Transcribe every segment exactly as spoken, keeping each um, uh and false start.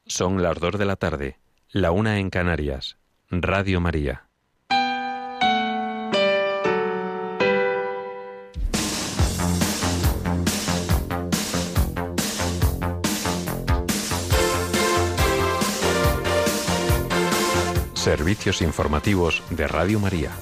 Son las dos de la tarde, la una en Canarias. Radio María. Servicios informativos de Radio María.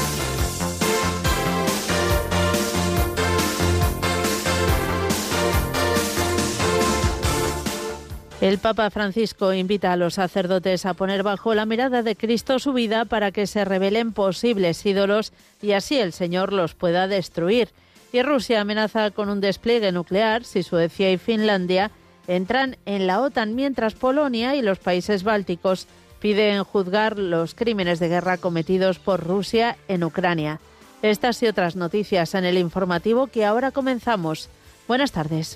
El Papa Francisco invita a los sacerdotes a poner bajo la mirada de Cristo su vida para que se revelen posibles ídolos y así el Señor los pueda destruir. Y Rusia amenaza con un despliegue nuclear si Suecia y Finlandia entran en la OTAN, mientras Polonia y los países bálticos piden juzgar los crímenes de guerra cometidos por Rusia en Ucrania. Estas y otras noticias en el informativo que ahora comenzamos. Buenas tardes.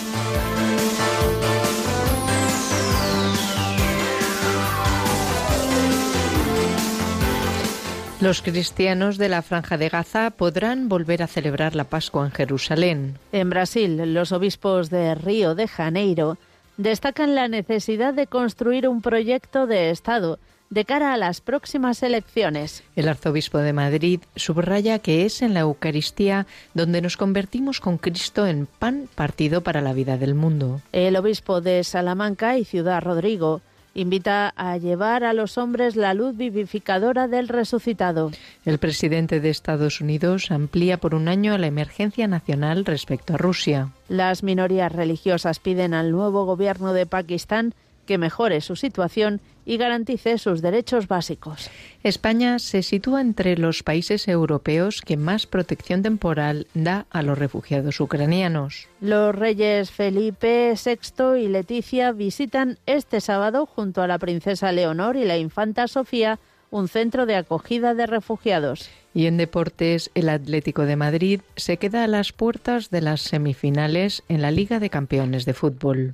Los cristianos de la Franja de Gaza podrán volver a celebrar la Pascua en Jerusalén. En Brasil, los obispos de Río de Janeiro destacan la necesidad de construir un proyecto de Estado de cara a las próximas elecciones. El arzobispo de Madrid subraya que es en la Eucaristía donde nos convertimos con Cristo en pan partido para la vida del mundo. El obispo de Salamanca y Ciudad Rodrigo invita a llevar a los hombres la luz vivificadora del resucitado. El presidente de Estados Unidos amplía por un año la emergencia nacional respecto a Rusia. Las minorías religiosas piden al nuevo gobierno de Pakistán que mejore su situación y garantice sus derechos básicos. España se sitúa entre los países europeos que más protección temporal da a los refugiados ucranianos. Los reyes Felipe sexto y Leticia visitan este sábado junto a la princesa Leonor y la infanta Sofía un centro de acogida de refugiados. Y en deportes, el Atlético de Madrid se queda a las puertas de las semifinales en la Liga de Campeones de Fútbol.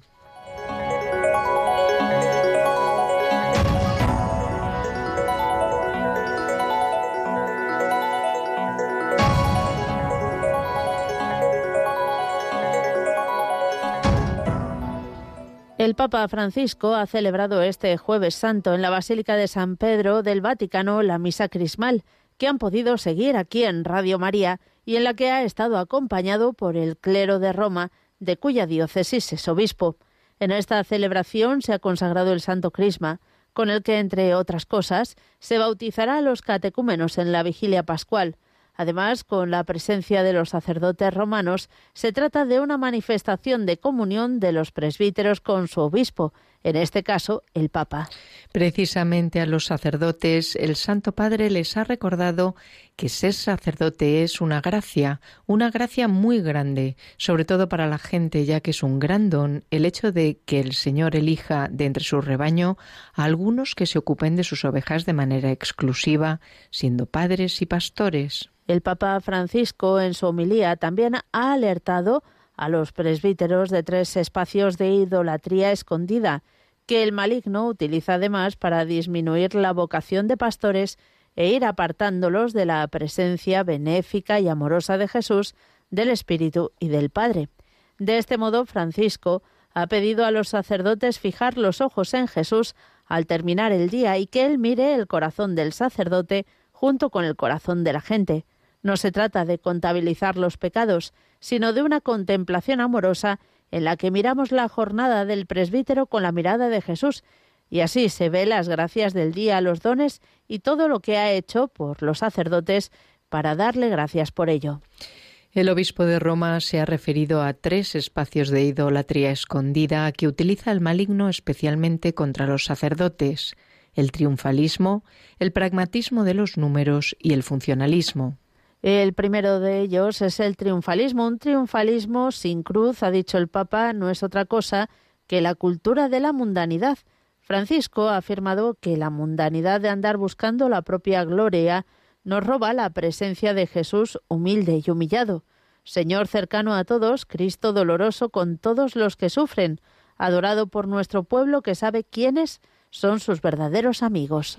El Papa Francisco ha celebrado este Jueves Santo en la Basílica de San Pedro del Vaticano la misa crismal, que han podido seguir aquí en Radio María y en la que ha estado acompañado por el clero de Roma, de cuya diócesis es obispo. En esta celebración se ha consagrado el Santo Crisma, con el que, entre otras cosas, se bautizará a los catecúmenos en la vigilia pascual. Además, con la presencia de los sacerdotes romanos, se trata de una manifestación de comunión de los presbíteros con su obispo, en este caso, el Papa. Precisamente a los sacerdotes, el Santo Padre les ha recordado que ser sacerdote es una gracia, una gracia muy grande, sobre todo para la gente, ya que es un gran don el hecho de que el Señor elija de entre su rebaño a algunos que se ocupen de sus ovejas de manera exclusiva, siendo padres y pastores. El Papa Francisco, en su homilía, también ha alertado a los presbíteros de tres espacios de idolatría escondida, que el maligno utiliza además para disminuir la vocación de pastores e ir apartándolos de la presencia benéfica y amorosa de Jesús, del Espíritu y del Padre. De este modo, Francisco ha pedido a los sacerdotes fijar los ojos en Jesús al terminar el día y que él mire el corazón del sacerdote junto con el corazón de la gente. No se trata de contabilizar los pecados, sino de una contemplación amorosa en la que miramos la jornada del presbítero con la mirada de Jesús, y así se ve las gracias del día, los dones y todo lo que ha hecho por los sacerdotes para darle gracias por ello. El obispo de Roma se ha referido a tres espacios de idolatría escondida que utiliza el maligno especialmente contra los sacerdotes: el triunfalismo, el pragmatismo de los números y el funcionalismo. El primero de ellos es el triunfalismo. Un triunfalismo sin cruz, ha dicho el Papa, no es otra cosa que la cultura de la mundanidad. Francisco ha afirmado que la mundanidad de andar buscando la propia gloria nos roba la presencia de Jesús humilde y humillado. Señor cercano a todos, Cristo doloroso con todos los que sufren, adorado por nuestro pueblo que sabe quiénes son sus verdaderos amigos.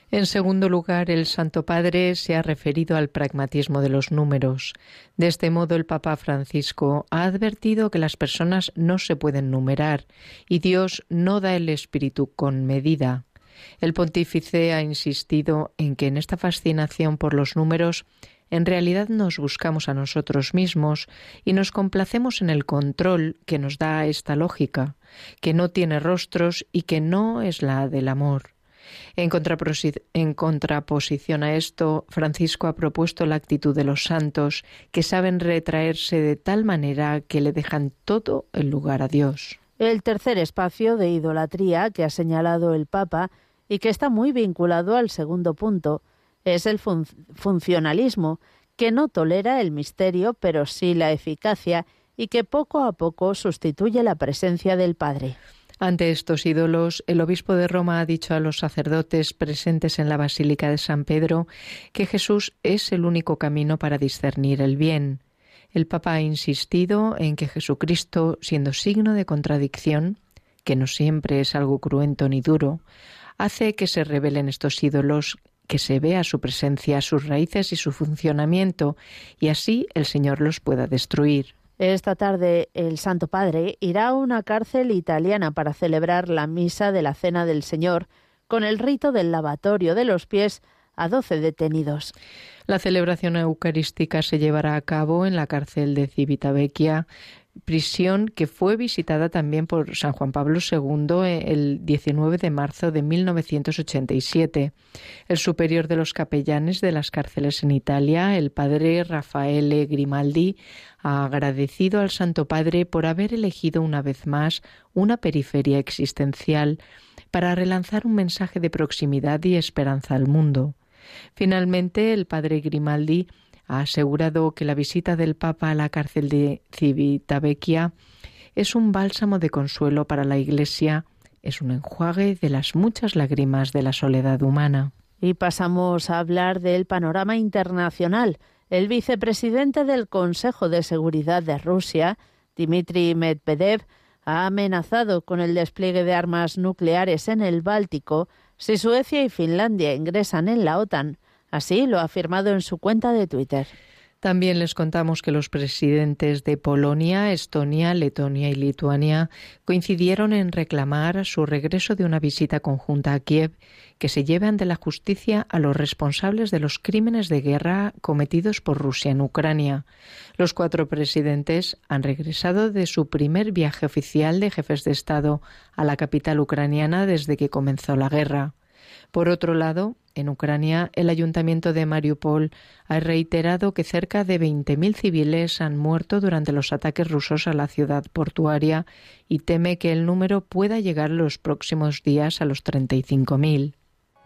En segundo lugar, el Santo Padre se ha referido al pragmatismo de los números. De este modo, el Papa Francisco ha advertido que las personas no se pueden numerar y Dios no da el Espíritu con medida. El pontífice ha insistido en que en esta fascinación por los números en realidad nos buscamos a nosotros mismos y nos complacemos en el control que nos da esta lógica, que no tiene rostros y que no es la del amor. En, contraposi- en contraposición a esto, Francisco ha propuesto la actitud de los santos, que saben retraerse de tal manera que le dejan todo el lugar a Dios. El tercer espacio de idolatría que ha señalado el Papa y que está muy vinculado al segundo punto es el fun- funcionalismo, que no tolera el misterio, pero sí la eficacia, y que poco a poco sustituye la presencia del Padre. Ante estos ídolos, el obispo de Roma ha dicho a los sacerdotes presentes en la Basílica de San Pedro que Jesús es el único camino para discernir el bien. El Papa ha insistido en que Jesucristo, siendo signo de contradicción, que no siempre es algo cruento ni duro, hace que se revelen estos ídolos, que se vea su presencia, sus raíces y su funcionamiento, y así el Señor los pueda destruir. Esta tarde el Santo Padre irá a una cárcel italiana para celebrar la misa de la Cena del Señor con el rito del lavatorio de los pies a doce detenidos. La celebración eucarística se llevará a cabo en la cárcel de Civitavecchia, prisión que fue visitada también por San Juan Pablo segundo el diecinueve de marzo de mil novecientos ochenta y siete. El superior de los capellanes de las cárceles en Italia, el padre Raffaele Grimaldi, ha agradecido al Santo Padre por haber elegido una vez más una periferia existencial para relanzar un mensaje de proximidad y esperanza al mundo. Finalmente, el padre Grimaldi ha asegurado que la visita del Papa a la cárcel de Civitavecchia es un bálsamo de consuelo para la Iglesia, es un enjuague de las muchas lágrimas de la soledad humana. Y pasamos a hablar del panorama internacional. El vicepresidente del Consejo de Seguridad de Rusia, Dmitry Medvedev, ha amenazado con el despliegue de armas nucleares en el Báltico si Suecia y Finlandia ingresan en la OTAN. Así lo ha afirmado en su cuenta de Twitter. También les contamos que los presidentes de Polonia, Estonia, Letonia y Lituania coincidieron en reclamar su regreso de una visita conjunta a Kiev, que se lleve ante la justicia a los responsables de los crímenes de guerra cometidos por Rusia en Ucrania. Los cuatro presidentes han regresado de su primer viaje oficial de jefes de Estado a la capital ucraniana desde que comenzó la guerra. Por otro lado, en Ucrania, el ayuntamiento de Mariupol ha reiterado que cerca de veinte mil civiles han muerto durante los ataques rusos a la ciudad portuaria y teme que el número pueda llegar en los próximos días a los treinta y cinco mil.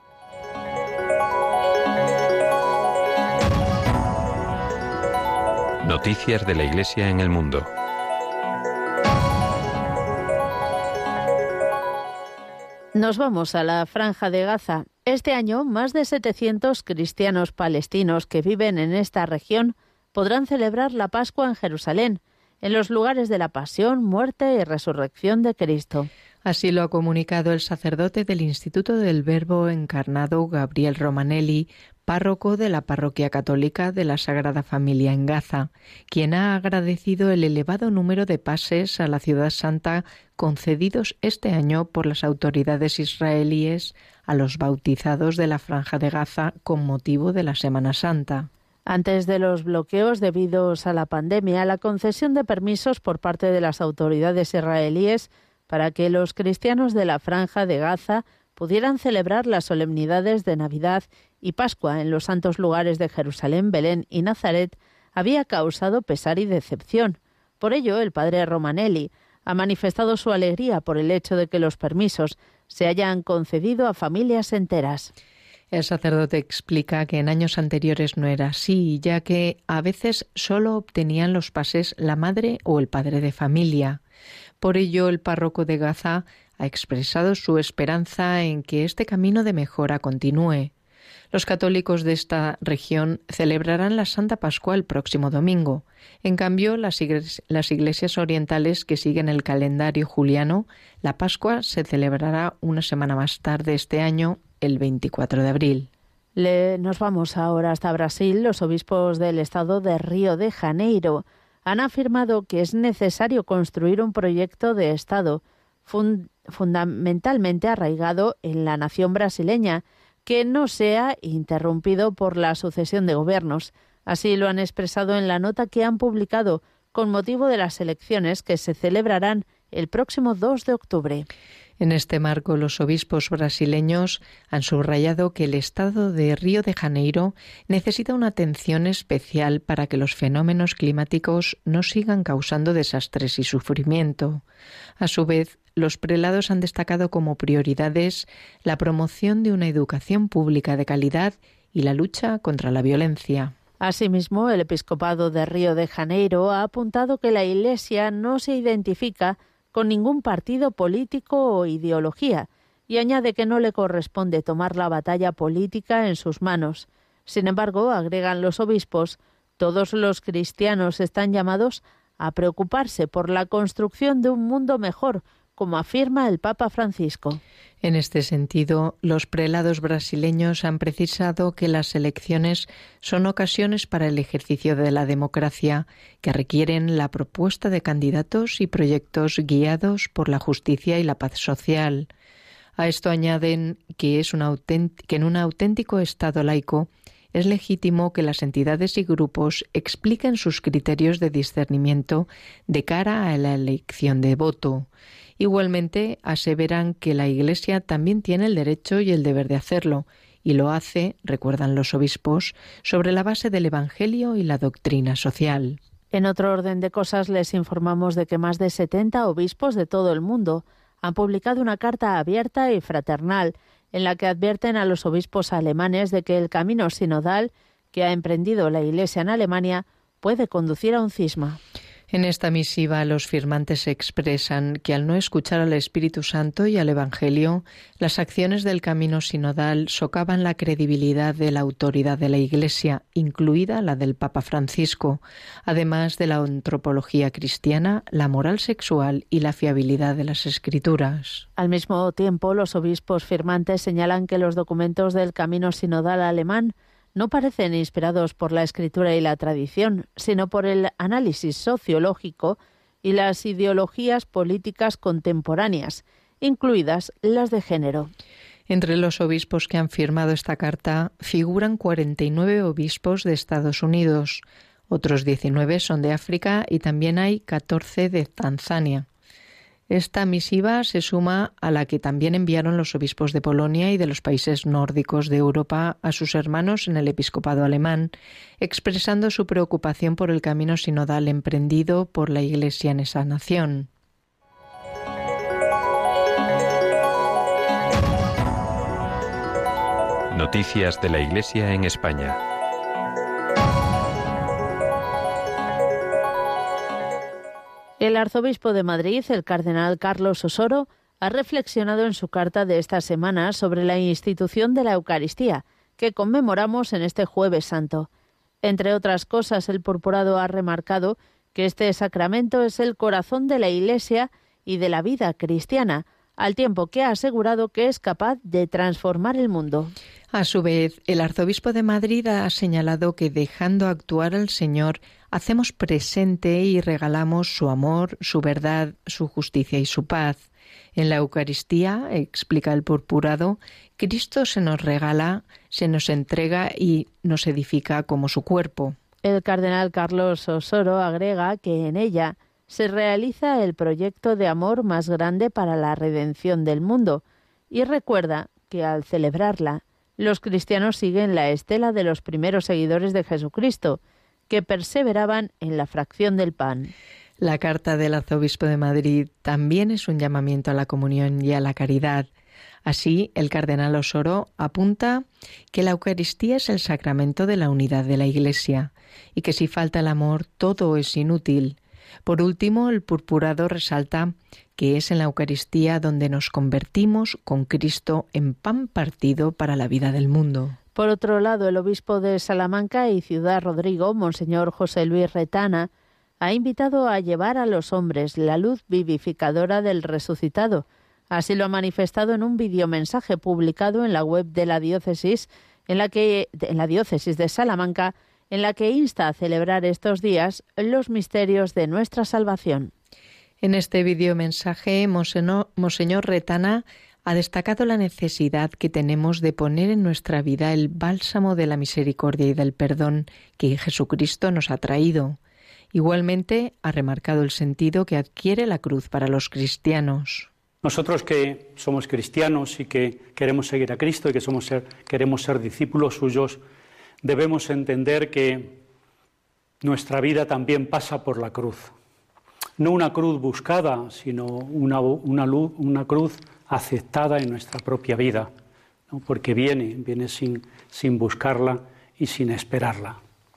Noticias de la Iglesia en el mundo. Nos vamos a la Franja de Gaza. Este año, más de setecientos cristianos palestinos que viven en esta región podrán celebrar la Pascua en Jerusalén, en los lugares de la pasión, muerte y resurrección de Cristo. Así lo ha comunicado el sacerdote del Instituto del Verbo Encarnado, Gabriel Romanelli, párroco de la Parroquia Católica de la Sagrada Familia en Gaza, quien ha agradecido el elevado número de pases a la Ciudad Santa concedidos este año por las autoridades israelíes a los bautizados de la Franja de Gaza con motivo de la Semana Santa. Antes de los bloqueos debidos a la pandemia, la concesión de permisos por parte de las autoridades israelíes para que los cristianos de la Franja de Gaza pudieran celebrar las solemnidades de Navidad y Pascua en los santos lugares de Jerusalén, Belén y Nazaret había causado pesar y decepción. Por ello, el padre Romanelli ha manifestado su alegría por el hecho de que los permisos se hayan concedido a familias enteras. El sacerdote explica que en años anteriores no era así, ya que a veces solo obtenían los pases la madre o el padre de familia. Por ello, el párroco de Gaza ha expresado su esperanza en que este camino de mejora continúe. Los católicos de esta región celebrarán la Santa Pascua el próximo domingo. En cambio, las iglesias, las iglesias orientales que siguen el calendario juliano, la Pascua se celebrará una semana más tarde este año, el veinticuatro de abril. Le, nos vamos ahora hasta Brasil. Los obispos del estado de Río de Janeiro han afirmado que es necesario construir un proyecto de Estado fund, fundamentalmente arraigado en la nación brasileña, que no sea interrumpido por la sucesión de gobiernos. Así lo han expresado en la nota que han publicado con motivo de las elecciones que se celebrarán el próximo dos de octubre. En este marco, los obispos brasileños han subrayado que el estado de Río de Janeiro necesita una atención especial para que los fenómenos climáticos no sigan causando desastres y sufrimiento. A su vez, los prelados han destacado como prioridades la promoción de una educación pública de calidad y la lucha contra la violencia. Asimismo, el episcopado de Río de Janeiro ha apuntado que la Iglesia no se identifica con ningún partido político o ideología, y añade que no le corresponde tomar la batalla política en sus manos. Sin embargo, agregan los obispos, todos los cristianos están llamados a preocuparse por la construcción de un mundo mejor, como afirma el Papa Francisco. En este sentido, los prelados brasileños han precisado que las elecciones son ocasiones para el ejercicio de la democracia que requieren la propuesta de candidatos y proyectos guiados por la justicia y la paz social. A esto añaden que, es un autént- que en un auténtico Estado laico es legítimo que las entidades y grupos expliquen sus criterios de discernimiento de cara a la elección de voto. Igualmente, aseveran que la Iglesia también tiene el derecho y el deber de hacerlo, y lo hace, recuerdan los obispos, sobre la base del Evangelio y la doctrina social. En otro orden de cosas, les informamos de que más de setenta obispos de todo el mundo han publicado una carta abierta y fraternal en la que advierten a los obispos alemanes de que el camino sinodal que ha emprendido la Iglesia en Alemania puede conducir a un cisma. En esta misiva, los firmantes expresan que al no escuchar al Espíritu Santo y al Evangelio, las acciones del camino sinodal socavan la credibilidad de la autoridad de la Iglesia, incluida la del Papa Francisco, además de la antropología cristiana, la moral sexual y la fiabilidad de las Escrituras. Al mismo tiempo, los obispos firmantes señalan que los documentos del camino sinodal alemán no parecen inspirados por la escritura y la tradición, sino por el análisis sociológico y las ideologías políticas contemporáneas, incluidas las de género. Entre los obispos que han firmado esta carta figuran cuarenta y nueve obispos de Estados Unidos, otros diecinueve son de África y también hay catorce de Tanzania. Esta misiva se suma a la que también enviaron los obispos de Polonia y de los países nórdicos de Europa a sus hermanos en el episcopado alemán, expresando su preocupación por el camino sinodal emprendido por la Iglesia en esa nación. Noticias de la Iglesia en España. El arzobispo de Madrid, el cardenal Carlos Osoro, ha reflexionado en su carta de esta semana sobre la institución de la Eucaristía, que conmemoramos en este Jueves Santo. Entre otras cosas, el purpurado ha remarcado que este sacramento es el corazón de la Iglesia y de la vida cristiana, al tiempo que ha asegurado que es capaz de transformar el mundo. A su vez, el arzobispo de Madrid ha señalado que dejando actuar al Señor, hacemos presente y regalamos su amor, su verdad, su justicia y su paz. En la Eucaristía, explica el purpurado, Cristo se nos regala, se nos entrega y nos edifica como su cuerpo. El cardenal Carlos Osoro agrega que en ella se realiza el proyecto de amor más grande para la redención del mundo y recuerda que al celebrarla, los cristianos siguen la estela de los primeros seguidores de Jesucristo, que perseveraban en la fracción del pan. La carta del arzobispo de Madrid también es un llamamiento a la comunión y a la caridad. Así, el cardenal Osoro apunta que la Eucaristía es el sacramento de la unidad de la Iglesia y que si falta el amor, todo es inútil. Por último, el purpurado resalta que es en la Eucaristía donde nos convertimos con Cristo en pan partido para la vida del mundo. Por otro lado, el obispo de Salamanca y Ciudad Rodrigo, Monseñor José Luis Retana, ha invitado a llevar a los hombres la luz vivificadora del resucitado, Así lo ha manifestado en un videomensaje publicado en la web de la diócesis, en la que en la diócesis de Salamanca, en la que insta a celebrar estos días los misterios de nuestra salvación. En este videomensaje, Monseñor, Monseñor Retana ha destacado la necesidad que tenemos de poner en nuestra vida el bálsamo de la misericordia y del perdón que Jesucristo nos ha traído. Igualmente, ha remarcado el sentido que adquiere la cruz para los cristianos. Nosotros que somos cristianos y que queremos seguir a Cristo y que somos ser, queremos ser discípulos suyos, debemos entender que nuestra vida también pasa por la cruz. No una cruz buscada, sino una, una, luz, una cruz aceptada en nuestra propia vida, ¿no? Porque viene, viene sin, sin buscarla y sin esperarla.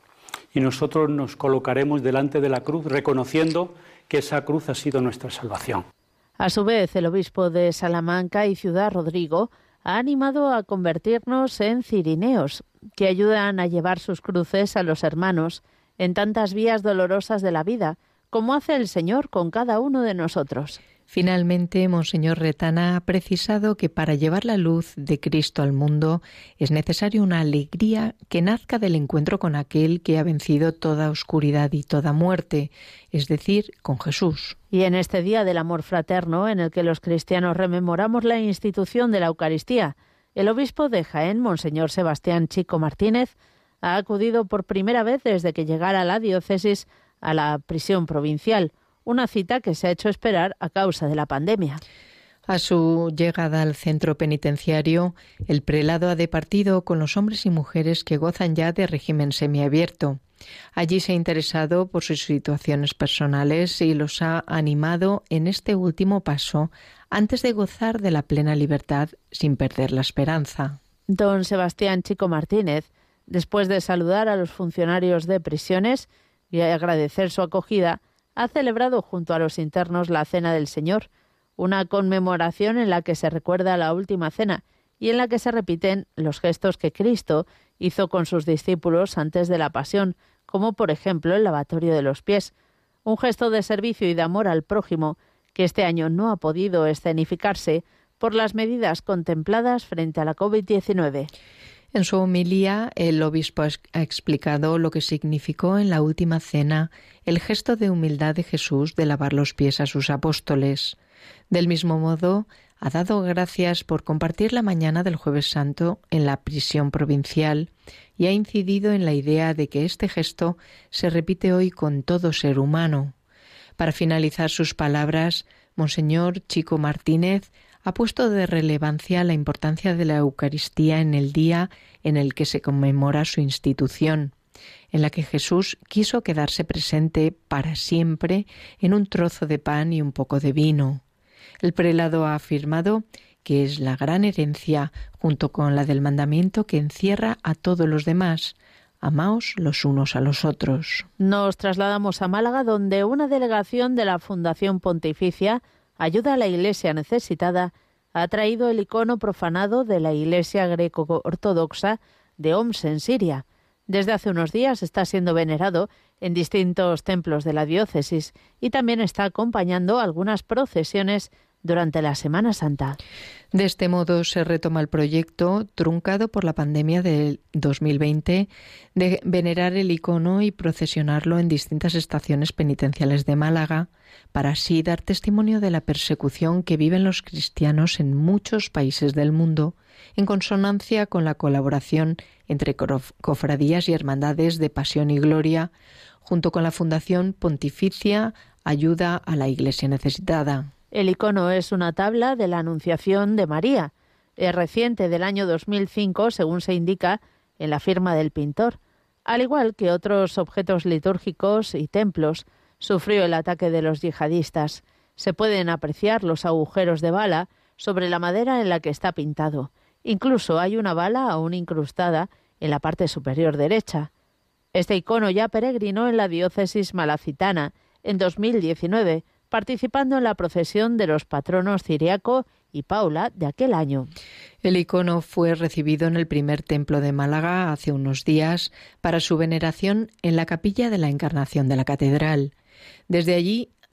Y nosotros nos colocaremos delante de la cruz reconociendo que esa cruz ha sido nuestra salvación. A su vez, el obispo de Salamanca y Ciudad Rodrigo ha animado a convertirnos en cirineos, que ayudan a llevar sus cruces a los hermanos en tantas vías dolorosas de la vida, como hace el Señor con cada uno de nosotros. Finalmente, Monseñor Retana ha precisado que para llevar la luz de Cristo al mundo es necesaria una alegría que nazca del encuentro con aquel que ha vencido toda oscuridad y toda muerte, es decir, con Jesús. Y en este Día del Amor Fraterno, en el que los cristianos rememoramos la institución de la Eucaristía, el obispo de Jaén, Monseñor Sebastián Chico Martínez, ha acudido por primera vez desde que llegara a la diócesis a la prisión provincial, una cita que se ha hecho esperar a causa de la pandemia. A su llegada al centro penitenciario, el prelado ha departido con los hombres y mujeres que gozan ya de régimen semiabierto. Allí se ha interesado por sus situaciones personales y los ha animado en este último paso antes de gozar de la plena libertad sin perder la esperanza. Don Sebastián Chico Martínez, después de saludar a los funcionarios de prisiones y agradecer su acogida, ha celebrado junto a los internos la Cena del Señor, una conmemoración en la que se recuerda la última cena y en la que se repiten los gestos que Cristo hizo con sus discípulos antes de la pasión, como por ejemplo el lavatorio de los pies, un gesto de servicio y de amor al prójimo que este año no ha podido escenificarse por las medidas contempladas frente a la covid diecinueve. En su homilía, el obispo ha explicado lo que significó en la última cena el gesto de humildad de Jesús de lavar los pies a sus apóstoles. Del mismo modo, ha dado gracias por compartir la mañana del Jueves Santo en la prisión provincial y ha incidido en la idea de que este gesto se repite hoy con todo ser humano. Para finalizar sus palabras, Monseñor Chico Martínez ha puesto de relevancia la importancia de la Eucaristía en el día en el que se conmemora su institución, en la que Jesús quiso quedarse presente para siempre en un trozo de pan y un poco de vino. El prelado ha afirmado que es la gran herencia, junto con la del mandamiento que encierra a todos los demás: amaos los unos a los otros. Nos trasladamos a Málaga, donde una delegación de la Fundación Pontificia Ayuda a la Iglesia Necesitada ha traído el icono profanado de la Iglesia greco-ortodoxa de Homs en Siria. Desde hace unos días está siendo venerado en distintos templos de la diócesis y también está acompañando algunas procesiones durante la Semana Santa. De este modo se retoma el proyecto, truncado por la pandemia del dos mil veinte, de venerar el icono y procesionarlo en distintas estaciones penitenciales de Málaga, para así dar testimonio de la persecución que viven los cristianos en muchos países del mundo, en consonancia con la colaboración entre cofradías y hermandades de Pasión y Gloria, junto con la Fundación Pontificia Ayuda a la Iglesia Necesitada. El icono es una tabla de la Anunciación de María. Es reciente, del año dos mil cinco, según se indica en la firma del pintor. Al igual que otros objetos litúrgicos y templos, sufrió el ataque de los yihadistas. Se pueden apreciar los agujeros de bala sobre la madera en la que está pintado. Incluso hay una bala aún incrustada en la parte superior derecha. Este icono ya peregrinó en la diócesis malacitana en dos mil diecinueve, participando en la procesión de los patronos Ciriaco y Paula de aquel año. El icono fue recibido en el primer templo de Málaga hace unos días para su veneración en la capilla de la Encarnación de la catedral. Desde allí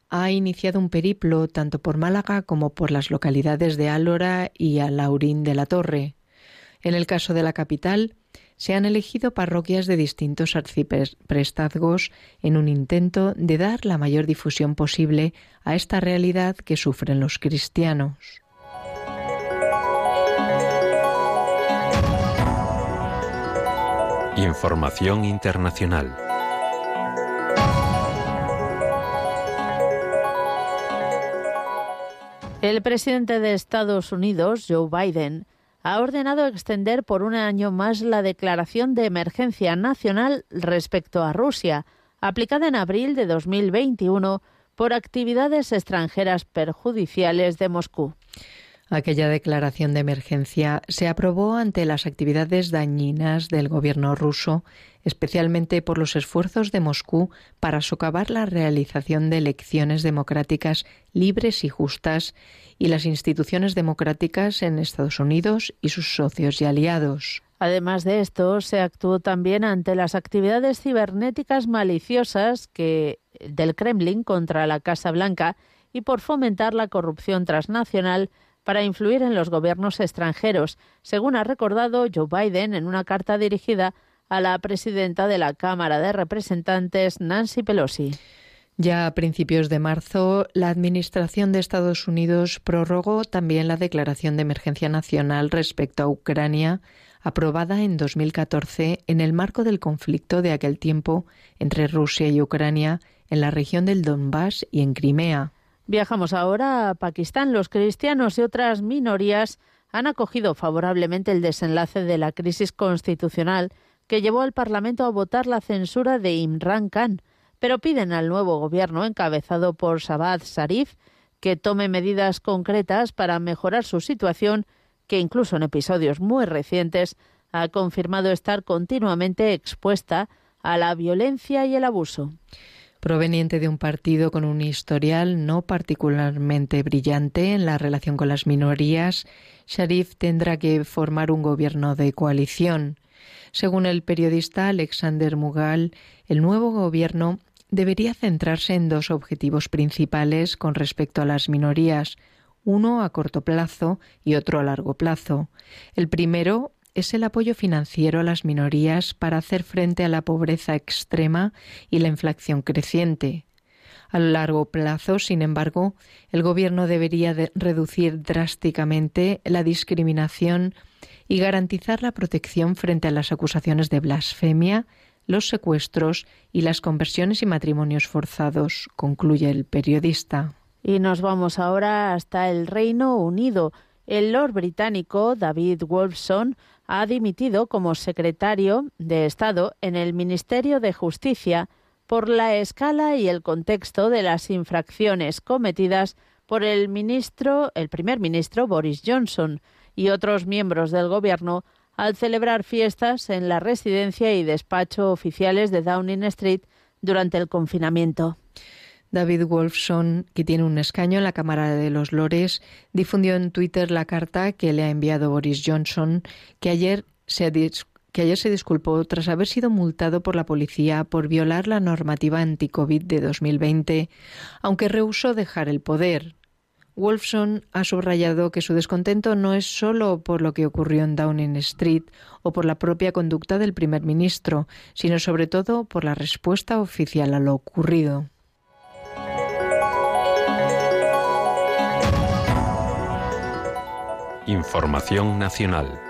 ha iniciado un periplo tanto por Málaga como por las localidades de Álora y Alhaurín de la Torre. En el caso de la capital, se han elegido parroquias de distintos arciprestazgos en un intento de dar la mayor difusión posible a esta realidad que sufren los cristianos. Información internacional. El presidente de Estados Unidos, Joe Biden, ha ordenado extender por un año más la declaración de emergencia nacional respecto a Rusia, aplicada en abril de dos mil veintiuno por actividades extranjeras perjudiciales de Moscú. Aquella declaración de emergencia se aprobó ante las actividades dañinas del gobierno ruso, especialmente por los esfuerzos de Moscú para socavar la realización de elecciones democráticas libres y justas y las instituciones democráticas en Estados Unidos y sus socios y aliados. Además de esto, se actuó también ante las actividades cibernéticas maliciosas que, del Kremlin contra la Casa Blanca y por fomentar la corrupción transnacional para influir en los gobiernos extranjeros, según ha recordado Joe Biden en una carta dirigida a la presidenta de la Cámara de Representantes, Nancy Pelosi. Ya a principios de marzo, la Administración de Estados Unidos prorrogó también la declaración de emergencia nacional respecto a Ucrania, aprobada en dos mil catorce en el marco del conflicto de aquel tiempo entre Rusia y Ucrania en la región del Donbass y en Crimea. Viajamos ahora a Pakistán. Los cristianos y otras minorías han acogido favorablemente el desenlace de la crisis constitucional que llevó al Parlamento a votar la censura de Imran Khan, pero piden al nuevo gobierno encabezado por Shahbaz Sharif que tome medidas concretas para mejorar su situación, que incluso en episodios muy recientes ha confirmado estar continuamente expuesta a la violencia y el abuso. Proveniente de un partido con un historial no particularmente brillante en la relación con las minorías, Sharif tendrá que formar un gobierno de coalición. Según el periodista Alexander Mughal, el nuevo gobierno debería centrarse en dos objetivos principales con respecto a las minorías, uno a corto plazo y otro a largo plazo. El primero es el apoyo financiero a las minorías para hacer frente a la pobreza extrema y la inflación creciente. A largo plazo, sin embargo, el gobierno debería de reducir drásticamente la discriminación y garantizar la protección frente a las acusaciones de blasfemia, los secuestros y las conversiones y matrimonios forzados, concluye el periodista. Y nos vamos ahora hasta el Reino Unido. El Lord británico David Wolfson ha dimitido como secretario de Estado en el Ministerio de Justicia por la escala y el contexto de las infracciones cometidas por el ministro, el primer ministro Boris Johnson y otros miembros del gobierno al celebrar fiestas en la residencia y despacho oficiales de Downing Street durante el confinamiento. David Wolfson, que tiene un escaño en la Cámara de los Lores, difundió en Twitter la carta que le ha enviado Boris Johnson, que ayer se, dis- que ayer se disculpó tras haber sido multado por la policía por violar la normativa anti-COVID de dos mil veinte, aunque rehusó dejar el poder. Wolfson ha subrayado que su descontento no es solo por lo que ocurrió en Downing Street o por la propia conducta del primer ministro, sino sobre todo por la respuesta oficial a lo ocurrido. Información nacional.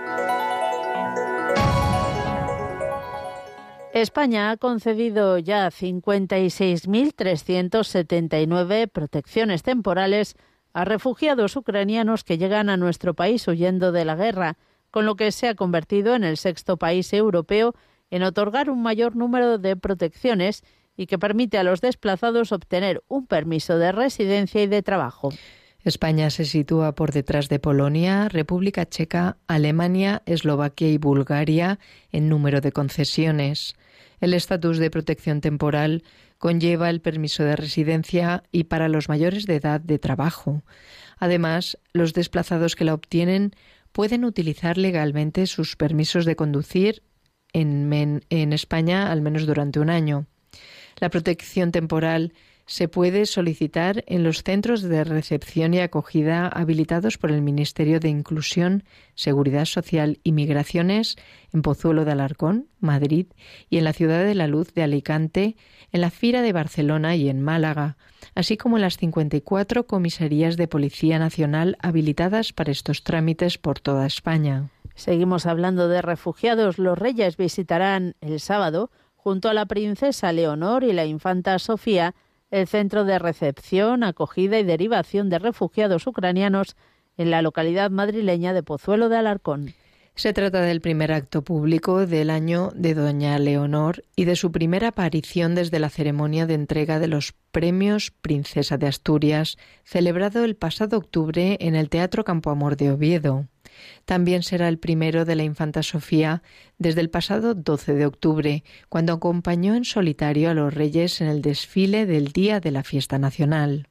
España ha concedido ya cincuenta y seis mil trescientas setenta y nueve protecciones temporales a refugiados ucranianos que llegan a nuestro país huyendo de la guerra, con lo que se ha convertido en el sexto país europeo en otorgar un mayor número de protecciones y que permite a los desplazados obtener un permiso de residencia y de trabajo. España se sitúa por detrás de Polonia, República Checa, Alemania, Eslovaquia y Bulgaria en número de concesiones. El estatus de protección temporal conlleva el permiso de residencia y para los mayores de edad de trabajo. Además, los desplazados que la obtienen pueden utilizar legalmente sus permisos de conducir en, en España al menos durante un año. La protección temporal Se puede solicitar en los centros de recepción y acogida habilitados por el Ministerio de Inclusión, Seguridad Social y Migraciones en Pozuelo de Alarcón, Madrid, y en la Ciudad de la Luz de Alicante, en la Fira de Barcelona y en Málaga, así como en las cincuenta y cuatro comisarías de Policía Nacional habilitadas para estos trámites por toda España. Seguimos hablando de refugiados. Los reyes visitarán el sábado, junto a la princesa Leonor y la infanta Sofía, el centro de recepción, acogida y derivación de refugiados ucranianos en la localidad madrileña de Pozuelo de Alarcón. Se trata del primer acto público del año de doña Leonor y de su primera aparición desde la ceremonia de entrega de los premios Princesa de Asturias, celebrado el pasado octubre en el Teatro Campoamor de Oviedo. También será el primero de la infanta Sofía desde el pasado doce de octubre, cuando acompañó en solitario a los reyes en el desfile del Día de la Fiesta Nacional.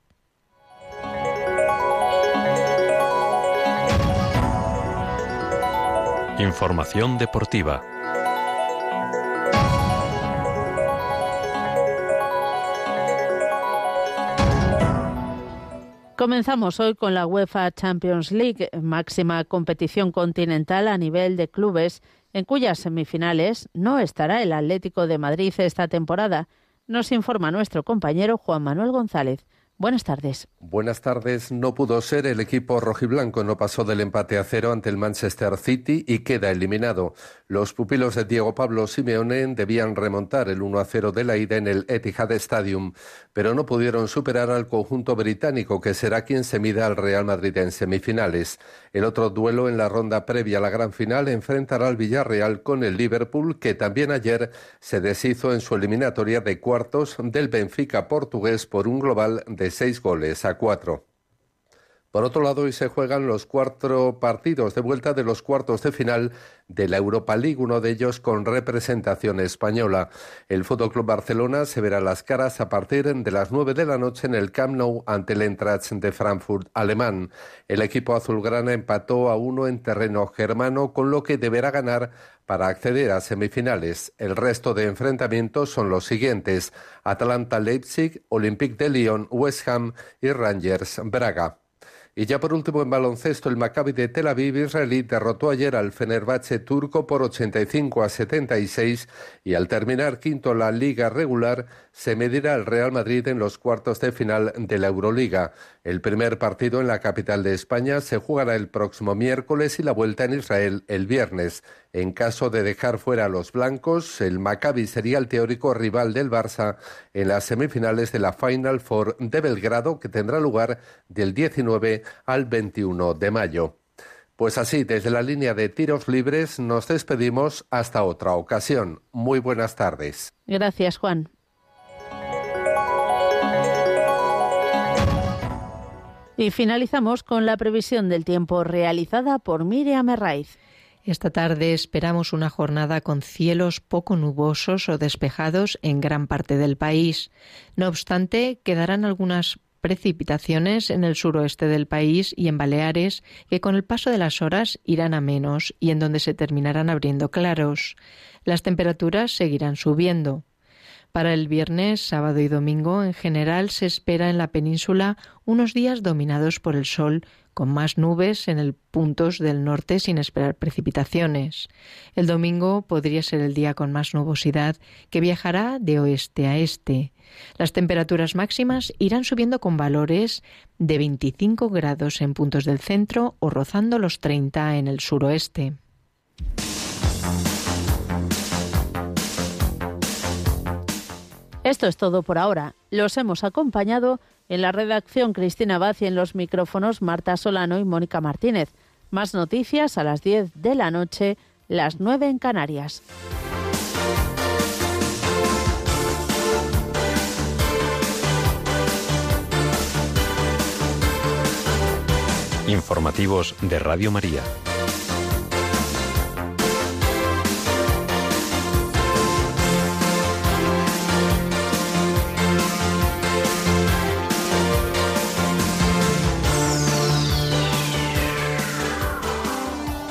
Información deportiva. Comenzamos hoy con la UEFA Champions League, máxima competición continental a nivel de clubes, en cuyas semifinales no estará el Atlético de Madrid esta temporada. Nos informa nuestro compañero Juan Manuel González. Buenas tardes. Buenas tardes. No pudo ser. El equipo rojiblanco no pasó del empate a cero ante el Manchester City y queda eliminado. Los pupilos de Diego Pablo Simeone debían remontar el uno a cero de la ida en el Etihad Stadium, pero no pudieron superar al conjunto británico, que será quien se mida al Real Madrid en semifinales. El otro duelo en la ronda previa a la gran final enfrentará al Villarreal con el Liverpool, que también ayer se deshizo en su eliminatoria de cuartos del Benfica portugués por un global de seis goles a cuatro. Por otro lado, hoy se juegan los cuatro partidos de vuelta de los cuartos de final de la Europa League, uno de ellos con representación española. El F C Barcelona se verá las caras a partir de las nueve de la noche en el Camp Nou ante el Eintracht de Frankfurt alemán. El equipo azulgrana empató a uno en terreno germano, con lo que deberá ganar para acceder a semifinales. El resto de enfrentamientos son los siguientes: Atalanta-Leipzig, Olympique de Lyon, West Ham y Rangers-Braga. Y ya por último en baloncesto, el Maccabi de Tel Aviv israelí derrotó ayer al Fenerbahce turco por ochenta y cinco a setenta y seis y al terminar quinto la liga regular se medirá al Real Madrid en los cuartos de final de la Euroliga. El primer partido en la capital de España se jugará el próximo miércoles y la vuelta en Israel el viernes. En caso de dejar fuera a los blancos, el Maccabi sería el teórico rival del Barça en las semifinales de la Final Four de Belgrado, que tendrá lugar del diecinueve al veintiuno de mayo. Pues así, desde la línea de tiros libres nos despedimos hasta otra ocasión. Muy buenas tardes. Gracias, Juan. Y finalizamos con la previsión del tiempo realizada por Miriam Herraiz. Esta tarde esperamos una jornada con cielos poco nubosos o despejados en gran parte del país. No obstante, quedarán algunas precipitaciones en el suroeste del país y en Baleares, que con el paso de las horas irán a menos y en donde se terminarán abriendo claros. Las temperaturas seguirán subiendo. Para el viernes, sábado y domingo, en general, se espera en la península unos días dominados por el sol, con más nubes en el puntos del norte sin esperar precipitaciones. El domingo podría ser el día con más nubosidad, que viajará de oeste a este. Las temperaturas máximas irán subiendo con valores de veinticinco grados en puntos del centro o rozando los treinta en el suroeste. Esto es todo por ahora. Los hemos acompañado en la redacción Cristina Abad y en los micrófonos Marta Solano y Mónica Martínez. Más noticias a las diez de la noche, las nueve en Canarias. Informativos de Radio María.